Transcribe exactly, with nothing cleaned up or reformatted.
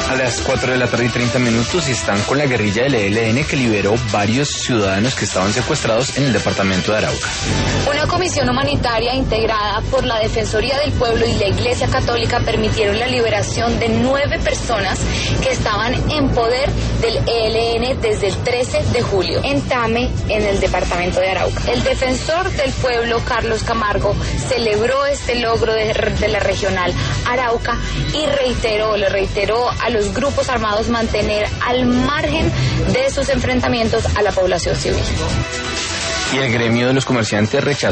A las cuatro de la tarde y treinta minutos y están con la guerrilla del E L N que liberó varios ciudadanos que estaban secuestrados en el departamento de Arauca. Una comisión humanitaria integrada por la Defensoría del Pueblo y la Iglesia Católica permitieron la liberación de nueve personas que estaban en poder del E L N desde el trece de julio en Tame, en el departamento de Arauca. El defensor del pueblo, Carlos Camargo, celebró este logro de, de la regional Arauca y reiteró, le reiteró a los grupos armados mantener al margen de sus enfrentamientos a la población civil. Y el gremio de los comerciantes rechazó